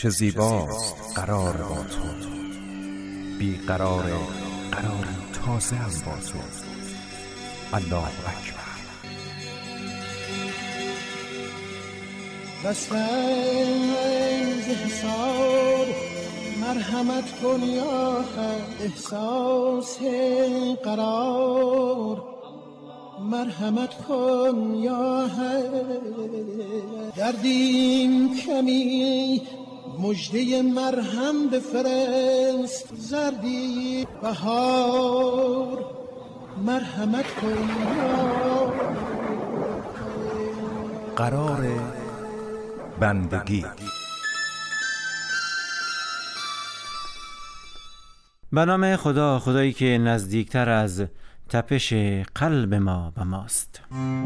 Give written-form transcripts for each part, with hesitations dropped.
چه زیباست قرار با تو، بی قرار قراری تازه هم با تو. الله اکبر. بسنز حساب مرحمت کن یا حق، احساس قرار مرحمت کن یا حق. دردیم کمی مژده مرهم بفرست، زردی بهار مرحمت کن یا حق. قرار بندگی. به نام خدا، خدایی که نزدیکتر از تپش قلب ما و ماست.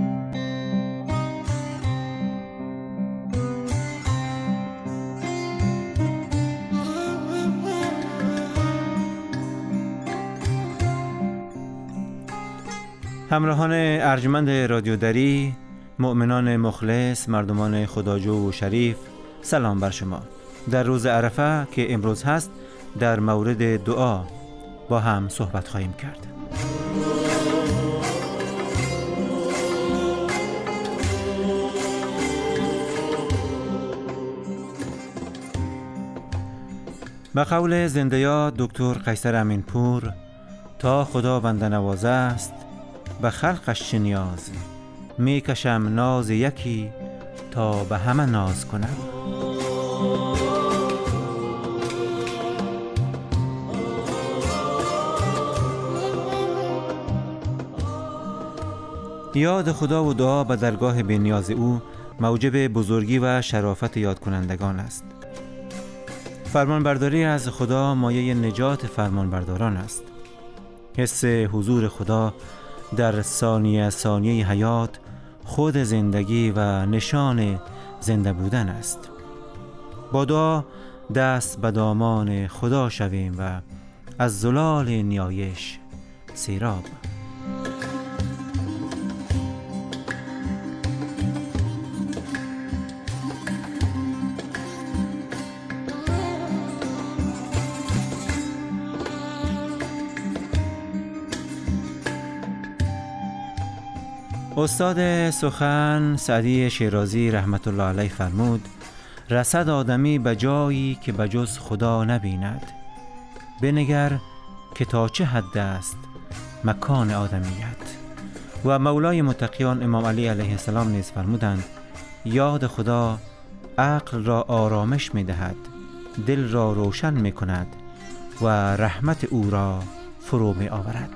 همراهان ارجمند رادیو دری، مؤمنان مخلص، مردمان خداجو و شریف، سلام بر شما. در روز عرفه که امروز هست، در مورد دعا با هم صحبت خواهیم کرد. به قول زنده یاد دکتر قیصر امینپور، تا خدا بنده نواز است به خلقش چه نیاز، می کشم ناز یکی تا به همه ناز کنم. یاد خدا و دعا به درگاه بی‌نیاز او موجب بزرگی و شرافت یاد کنندگان است. فرمانبرداری از خدا مایه نجات فرمانبرداران است. حس حضور خدا در ثانیه ثانیه حیات خود زندگی و نشان زنده بودن است. با دعا دست به دامان خدا شویم و از زلال نیایش سیراب. استاد سخن سعدی شیرازی رحمت الله علیه فرمود: رسد آدمی به جایی که به جز خدا نبیند، بنگر که تا چه حد است مکان آدمیت. و مولای متقیان امام علی علیه السلام نیز فرمودند: یاد خدا عقل را آرامش می دهد، دل را روشن می کند و رحمت او را فرو می آورد.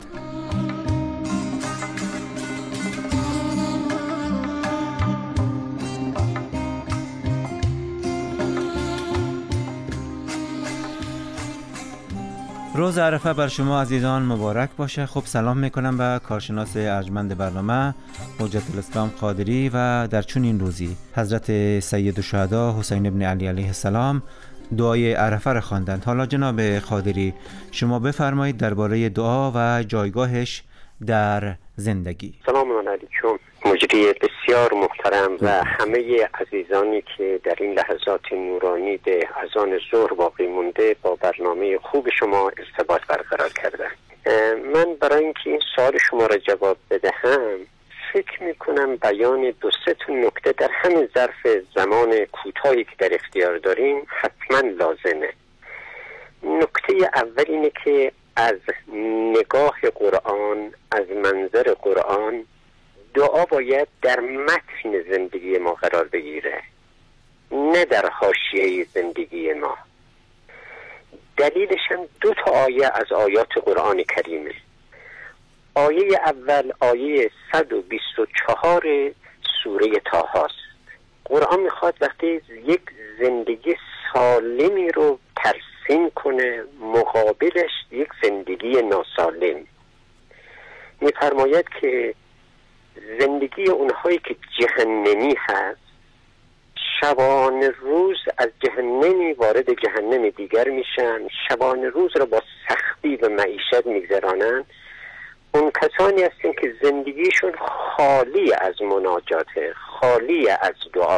روز عرفه بر شما عزیزان مبارک باشه. خب سلام میکنم به کارشناس ارجمند برنامه حجت الاسلام قادری و در چنین روزی حضرت سید الشهدا حسین ابن علی علیه السلام دعای عرفه را خواندند. حالا جناب قادری شما بفرمایید درباره دعا و جایگاهش در زندگی. سلام علیکم مجری بسیار محترم و همه عزیزانی که در این لحظات نورانی به اذان ظهر باقی مونده با برنامه خوب شما ارتباط برقرار کردن. من برای اینکه این سوال شما را جواب بدهم فکر میکنم بیان دو سه تا نکته در همین ظرف زمان کوتاهی که در اختیار داریم حتما لازمه. نکته اول اینه که از نگاه قرآن، از منظر قرآن، دعا باید در متن زندگی ما قرار بگیره، نه در حاشیه زندگی ما. دلیلش هم دو تا آیه از آیات قرآن کریمه. آیه اول آیه 124 سوره طه است. قرآن میخواد وقتی یک زندگی سالمی رو ترسیم کنه، مقابلش یک زندگی ناسالم. میفرماید که زندگی اونهایی که جهنمی هست شبان روز از جهنمی وارد جهنم دیگر میشن، شبان روز را با سختی و معیشت میگذرانن. اون کسانی هستن که زندگیشون خالی از مناجاته، خالی از دعاست،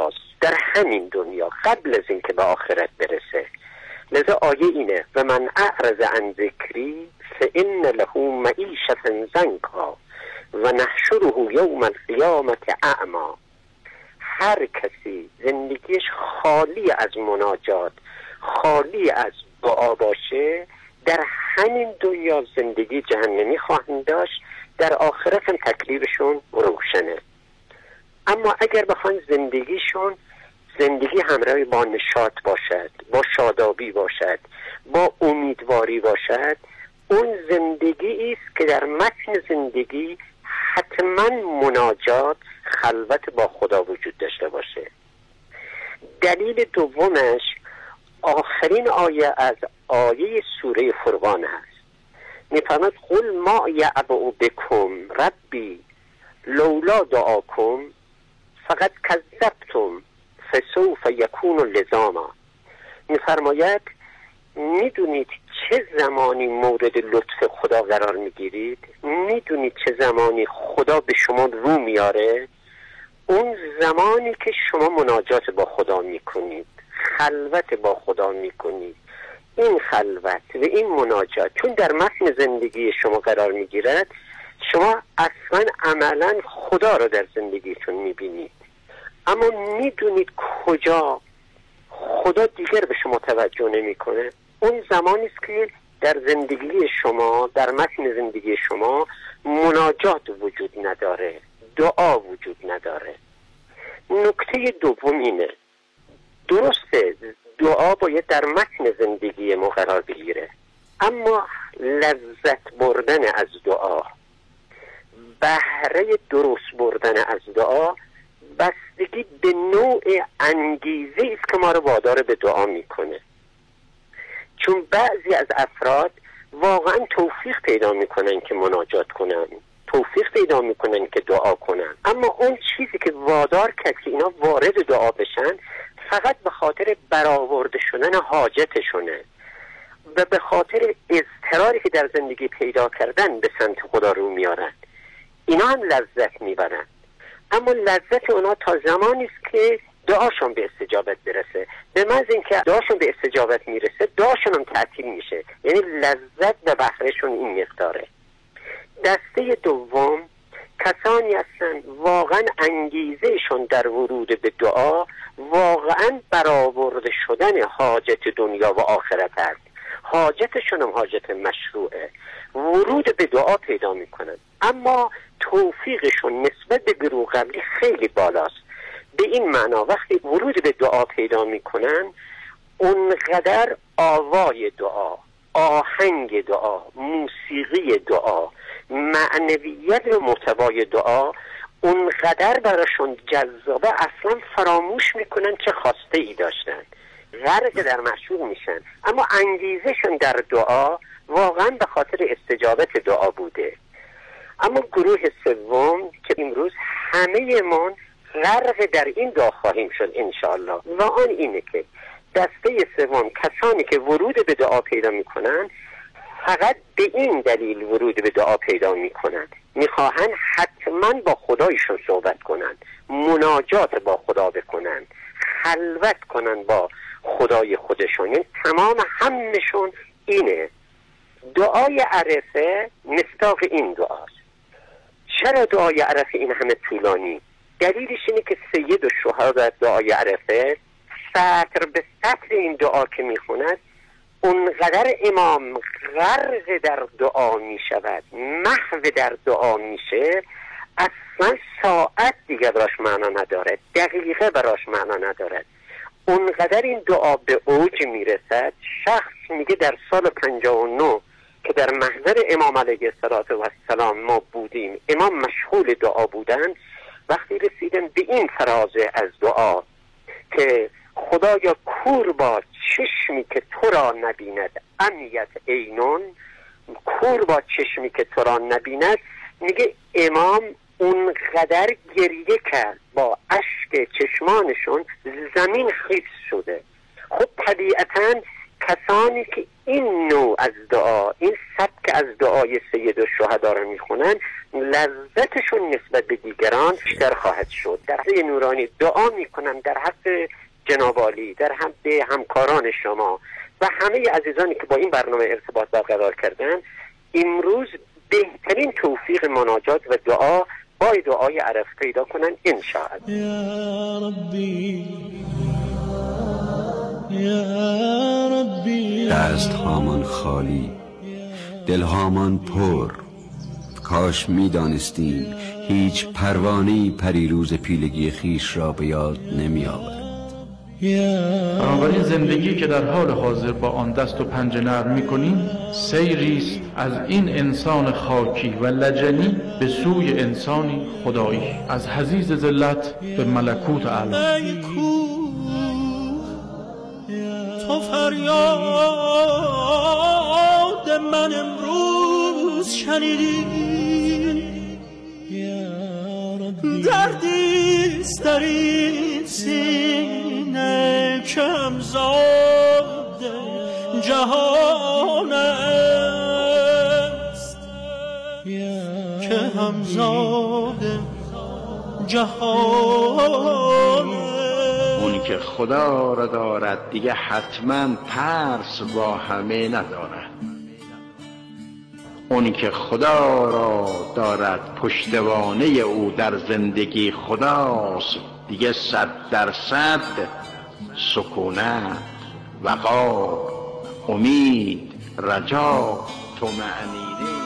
در همین دنیا قبل از اینکه به آخرت برسه. لذا آیه اینه و من اعرض عن ذکری فإن له معیشة ضنکا و نحشره یوم القیامة اعمی. هر کسی زندگیش خالی از مناجات، خالی از دعا باشه، در همین دنیا زندگی جهنمی خواهند داشت، در آخرت هم تکلیفشون روشنه. اما اگر بخواین زندگیشون زندگی همراه با نشاط باشد، با شادابی باشد، با امیدواری باشد، اون زندگی است که در متن زندگی حتما مناجات، خلوت با خدا وجود داشته باشه. دلیل دومش آخرین آیه از آیه سوره فرقان هست. می‌فرماید قل ما یعبأ بکم ربی لولا دعاکم فقط کذبتم فسوف یکون لزاما. می‌فرماید میدونید چه زمانی مورد لطف خدا قرار میگیرید؟ میدونید چه زمانی خدا به شما رو میاره؟ اون زمانی که شما مناجات با خدا میکنید، خلوت با خدا میکنید. این خلوت و این مناجات چون در متن زندگی شما قرار میگیرد، شما اصلا عملا خدا رو در زندگیتون میبینید، اما میدونید کجا خدا دیگر به شما توجه نمیکنه. اون زمانی است که در زندگی شما، در متن زندگی شما مناجات وجود نداره، دعا وجود نداره. نکته دوم اینه، درسته دعا باید در متن زندگی ما قرار بگیره، اما لذت بردن از دعا، بهره درست بردن از دعا بستگی به نوع انگیزه است که ما رو وادار به دعا میکنه. چون بعضی از افراد واقعا توفیق پیدا میکنن که مناجات کنن، توفیق پیدا میکنن که دعا کنن، اما اون چیزی که وادار کرد که اینا وارد دعا بشن فقط به خاطر برآورده شدن حاجتشونه و به خاطر اضطراری که در زندگی پیدا کردن به سمت خدا رو میارن. اینا هم لذت میبرن، اما لذت اونا تا زمانی است که دعاشون به استجابت برسه. به محض اینکه دعاشون به استجابت میرسه، دعاشون هم تعطیل میشه، یعنی لذت و بهرهشون این مقداره. دسته دوم کسانی هستن واقعا انگیزهشون در ورود به دعا واقعا برآورده شدن حاجت دنیا و آخرت است. حاجتشون هم حاجت مشروعه، ورود به دعا پیدا میکنن، اما توفیقشون نسبت به گروه قبلی خیلی بالاست. به این معنا وقتی ورود به دعا پیدا میکنن، اونقدر آوای دعا، آهنگ دعا، موسیقی دعا، معنویت و محتوای دعا اونقدر براشون جذابه اصلا فراموش میکنن چه خواسته ای داشتن، غرق در معشوق میشن، اما انگیزشون در دعا واقعا به خاطر استجابت دعا بوده. اما گروه سوم که امروز همه ما غرق در این دعا خواهیم شد انشاءالله، و آن اینه که دسته سوم کسانی که ورود به دعا پیدا میکنن فقط به این دلیل ورود به دعا پیدا میکنن، میخواهن حتما با خدایشون صحبت کنن، مناجات با خدا بکنن، خلوت کنن با خدای خودشون. یعنی تمام همشون اینه. دعای عرفه مصداق این دعاست. چرا دعای عرفه این همه طولانی؟ دلیلش اینه که سید الشهدا در دعای عرفه سطر به سطر این دعا که میخوند اونقدر امام غرق در دعا میشود، محو در دعا میشه، اصلا ساعت دیگه براش معنا نداره، دقیقه براش معنا نداره. اونقدر این دعا به اوج میرسد. شخص میگه در سال 59 که در محضر امام علیه السلام ما بودیم، امام مشغول دعا بودن، وقتی رسیدن به این فرازه از دعا که خدایا کور با چشمی که تو را نبیند امیت عینون، کور با چشمی که تو را نبیند، میگه امام اونقدر گریه کرد با اشک چشمانشون زمین خیس شده. خب طبیعتاً کسانی که این نوع از دعا، این سبک که از دعای سید الشهدا را میخونن لذتشون نسبت به دیگران بیشتر خواهد شد. در حق نورانی دعا میکنم در حق جناب عالی، در حق همکاران شما و همه عزیزانی که با این برنامه ارتباط برقرار کردن، امروز بهترین توفیق مناجات و دعا با دعای عرف پیدا کنن انشاءالله. یا ربی یا ربی، دست هامان خالی، دل هامان پر. کاش می دانستیم هیچ پروانه‌ای پریروز پیلگی خیش را به یاد نمی آورد. بنابراین زندگی که در حال حاضر با آن دست و پنجه نرم می‌کنیم سیریست از این انسان خاکی و لجنی به سوی انسانی خدایی، از حضیض ذلت به ملکوت اعلی. ای کوه تو فریاد من امروز شنیدی، دردیست در این سینه که همزاد جهان است، که همزاد جهان است. اونی که خدا را دارد دیگه حتما ترس با همه ندارد. اونی که خدا را دارد پشتوانه او در زندگی خداست، دیگه 100% سکونت، وقار، امید، رجا، طمأنینه.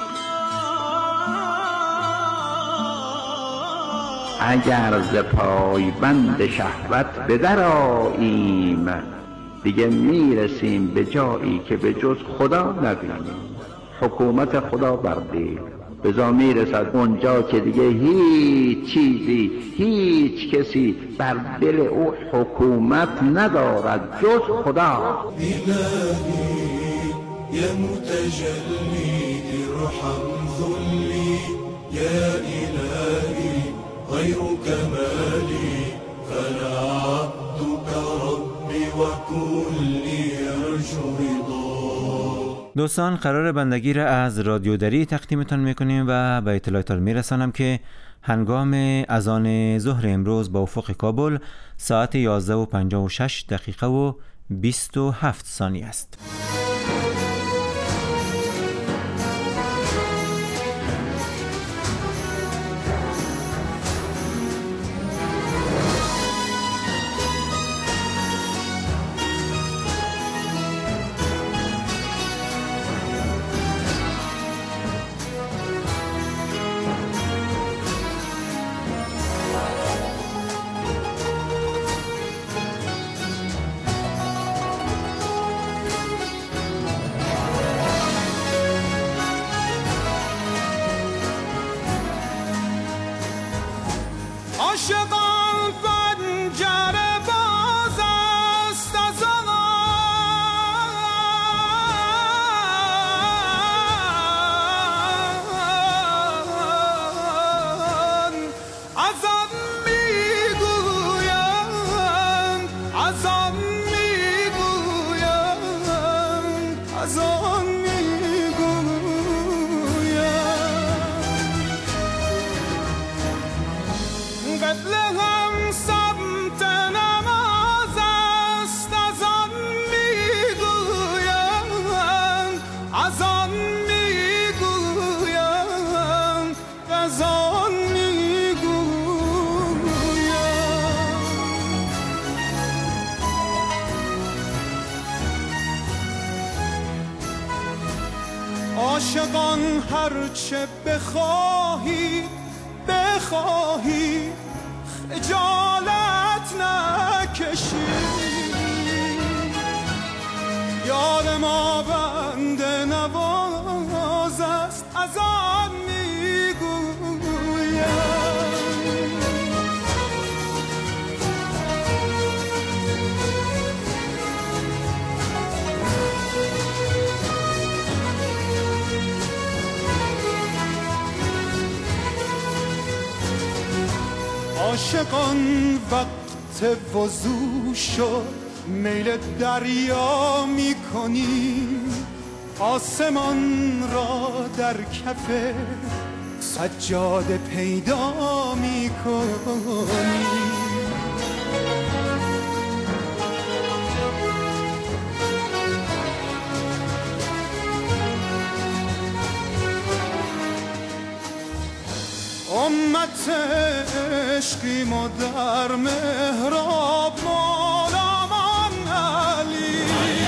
اگر ز پایبند شهوت به در آییم، دیگه میرسیم به جایی که به جز خدا نبینیم. حکومت خدا بر دل بزا میرسد اونجا که دیگه هیچ چیزی، هیچ کسی بر دل او حکومت ندارد جز خدا. إلهي يا متجلي ارحم ذلي، يا إلهي غيرك مالي، فلا عبدك ربي وكلي يرجو رضاك. دوستان، قرار بندگی را از رادیو دری تقدیمتان میکنیم و به اطلاعتان میرسانم که هنگام اذان ظهر امروز با افق کابل ساعت 11:56 و 27 ثانیه است. عاشقان پنجره باز است از آن، از آن میگویند، از آن میگویند، از آن قبلهم سمت نماز است، از آن میگویند، از آن میگویند، از آن میگویند. عاشقان هرچه بخواهید بخواهید خجالت نکشید، یار ما بنده نواز است، از آن میگویم. عاشقان وقت وضو شد، میل دریا میکنیم، آسمان را در کف سجاده پیدا می کنی. امت عشقیم و در محراب مولامان علی.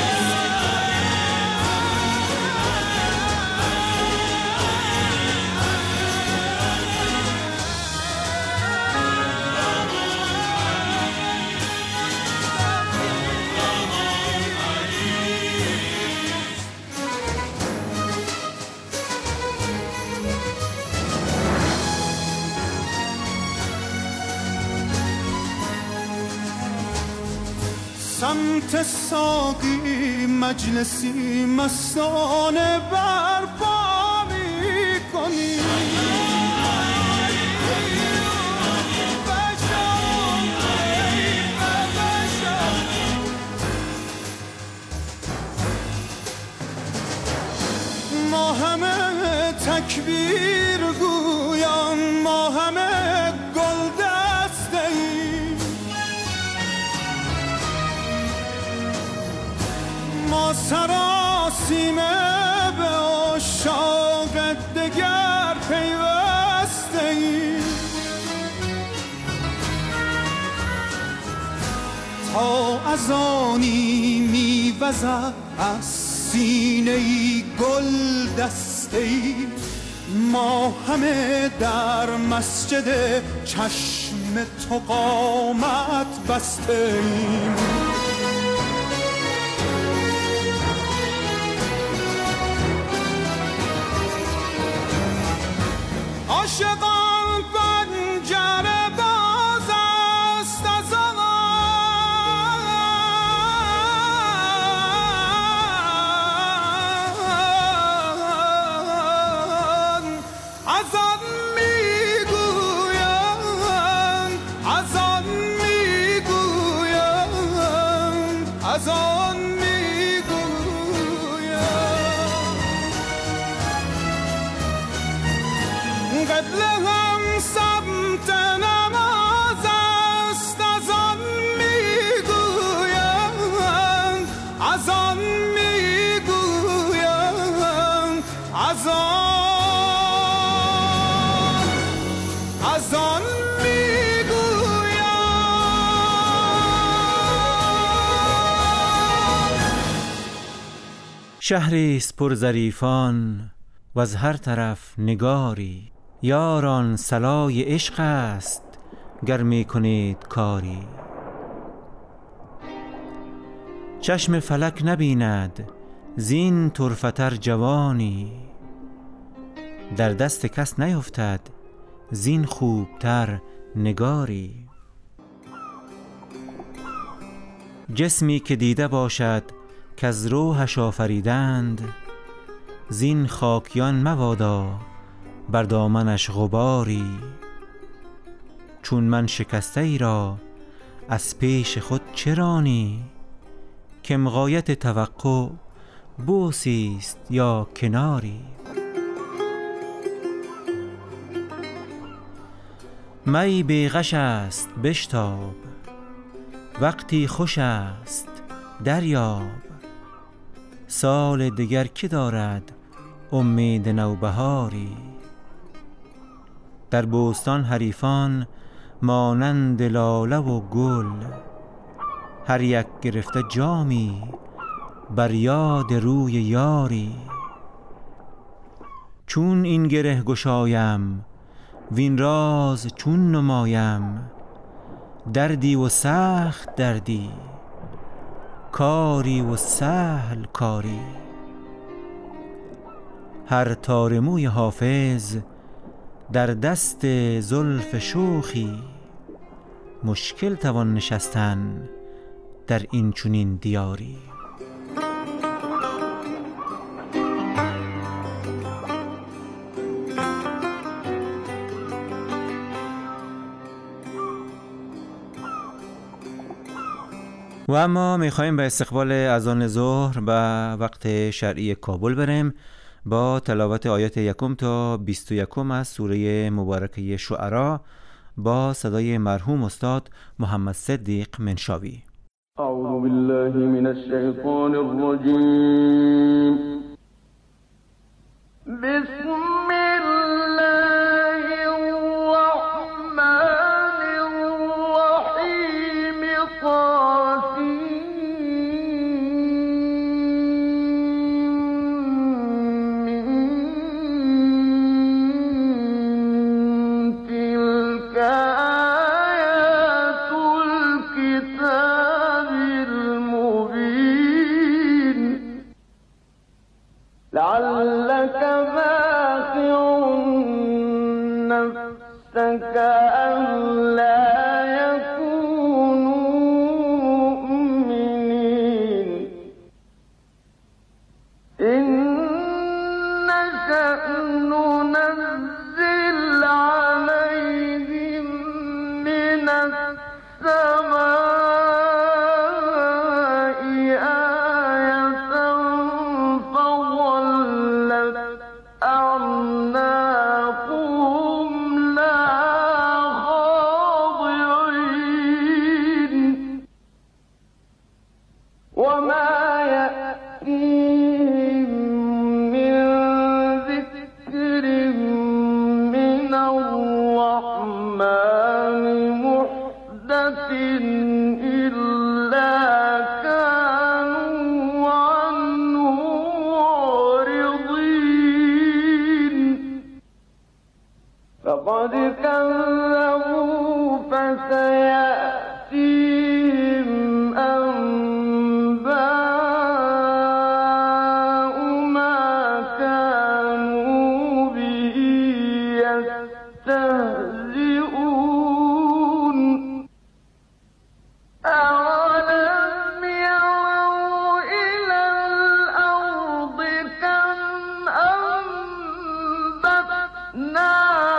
سمت ساقی مجلسی مستانه برپا می کنی. ما همه تکبیر گویان، ما همه گل دسته ایم، ما سراسیمه به عشاق دگر پیوسته ایم. تا از آنی میوزد از سینه ای گل دسته ای، ما همه در مسجد چشم تو قامت بسته ایم. عاشقان پنجره باز است از آن میگویند، از آن میگویند، از آن میگویند. قبله هم سمت نماز است، از آن میگویند، از آن میگویند، از آن میگویند. شهری است پر ظریفان و از هر طرف نگاری، یاران صلای عشق است گر می کنید کاری. چشم فلک نبیند زین طرفتر جوانی، در دست کس نیفتد زین خوبتر نگاری. جسمی که دیده باشد که از روحش آفریدند، زین خاکیان مبادا بر دامنش غباری. چون من شکسته ای را از پیش خود چرانی، که غایت توقع بوسی است یا کناری. می بی غش است بشتاب، وقتی خوش است دریاب. سال دگر که دارد امید نوبهاری. در بوستان حریفان مانند لاله و گل، هر یک گرفته جامی بر یاد روی یاری. چون این گره گشایم وین راز چون نمایم، دردی و سخت دردی، کاری و سهل کاری. هر تار موی حافظ در دست زلف شوخی، مشکل توان نشستن در این چنین دیاری. و اما میخواییم به استقبال اذان ظهر و وقت شرعی کابل بریم با تلاوت آیات 1 تا 21 از سوره مبارکه شعرا با صدای مرحوم استاد محمد صدیق منشاوی. اعوذ بالله من الشیطان الرجیم. بسم الله الرحمن الرحیم. لعلك باخع نفسك ألا يكونوا مؤمنين إن نشأ ننزل عليهم من السماء فقد كذبوا فسيأتيهم أنباء ما كانوا به يستهزئون. أولم يروا إلى الأرض كم أنبتنا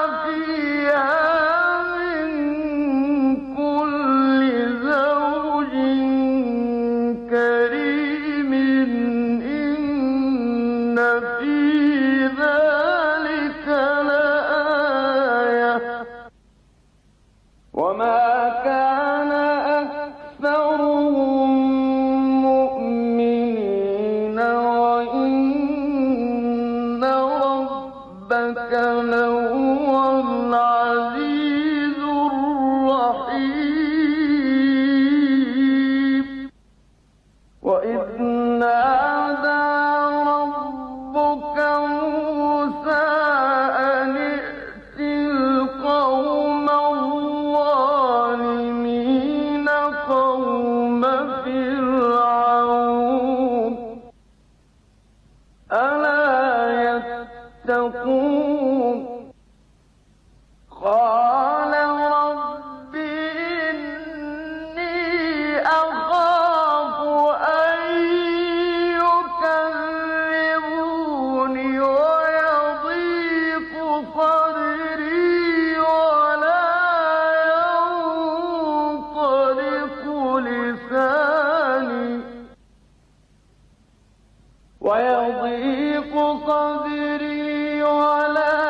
ويضيق صدري ولا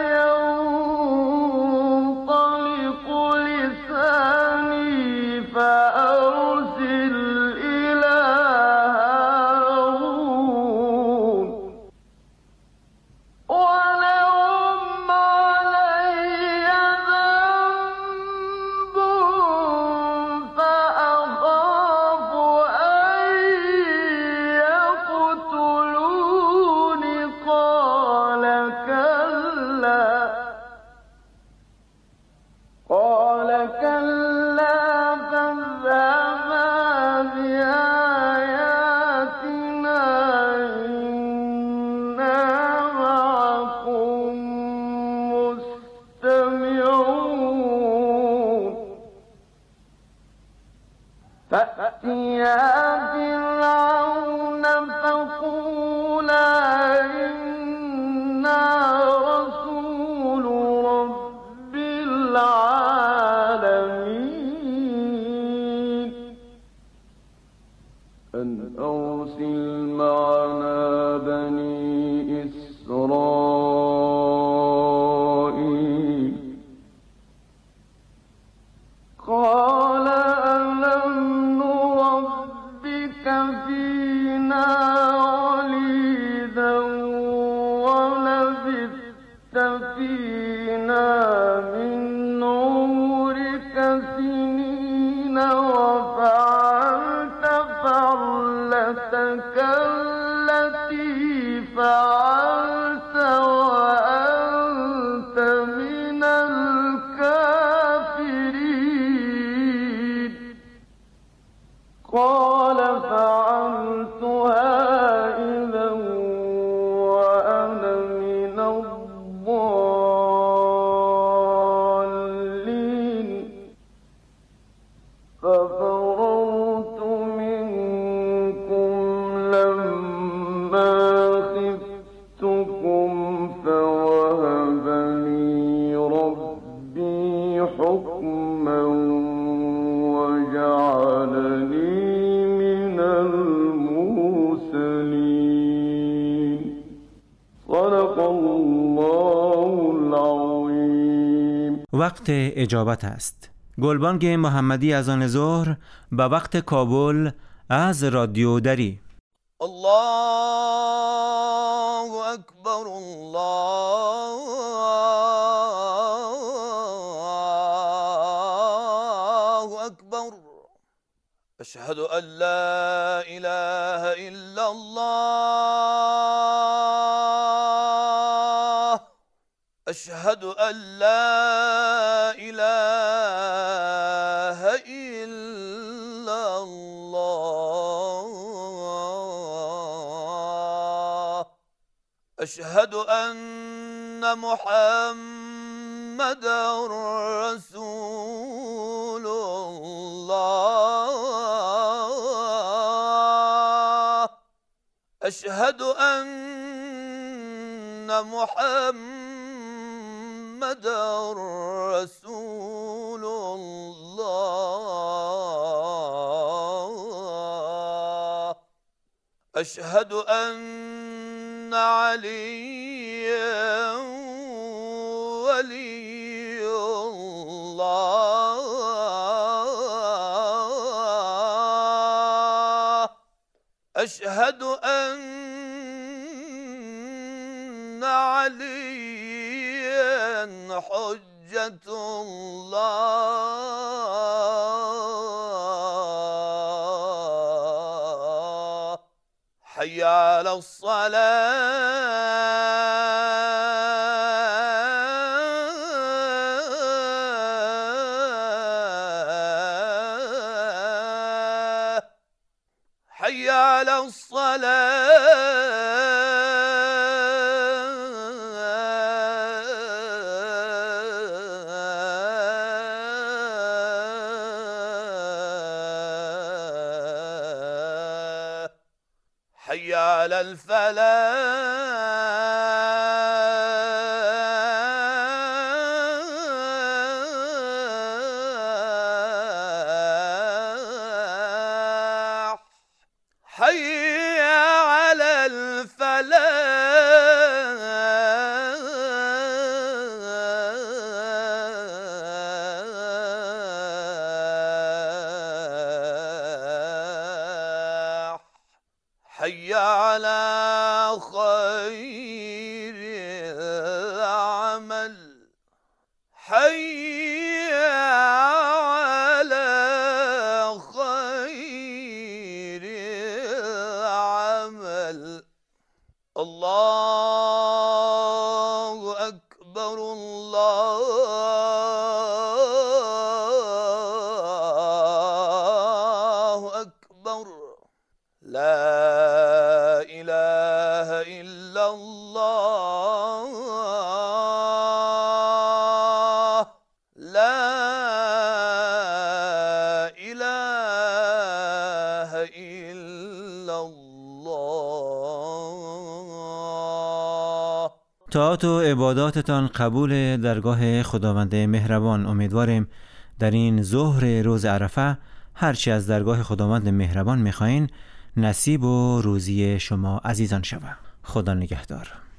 ينطلق لساني فأرسل إلى هارون ولهم علي ذنب فأخاف أن يقتلون قال إسرائيل قال ألم نربك فينا وليدا ولبثت فينا من عمرك سنين وفعلت فعلتك التي فعلت وأنت من الكافرين قال فعلتها إذا وأنا من الضالين ففررت منكم لما خفتكم فوهب لي ربي حكما وجعلني من المرسلين صدق الله العظیم. وقت اجابت است. گلبانگ محمدی از آن ظهر به وقت کابل از رادیو دری. الله اکبر الله اکبر اشهد ان لا اله الا الله اشهد ان لا اله الا الله اشهد ان محمد رسول الله اشهد ان محمد رسول الله اشهد ان عليا ولي الله اشهد ان عليا حجة الله حي على الصلاة حي على الصلاة حي على الفلاح حي على الفلاح حي على خير العمل حي على خير العمل الله أكبر الله أكبر لا إله إلا الله لا إله إلا الله. طاعات و عباداتتان قبول درگاه خداوند مهربان. امیدواریم در این ظهر روز عرفه هرچی از درگاه خداوند مهربان میخواین نصیب و روزی شما عزیزان شود. خدا نگهدار.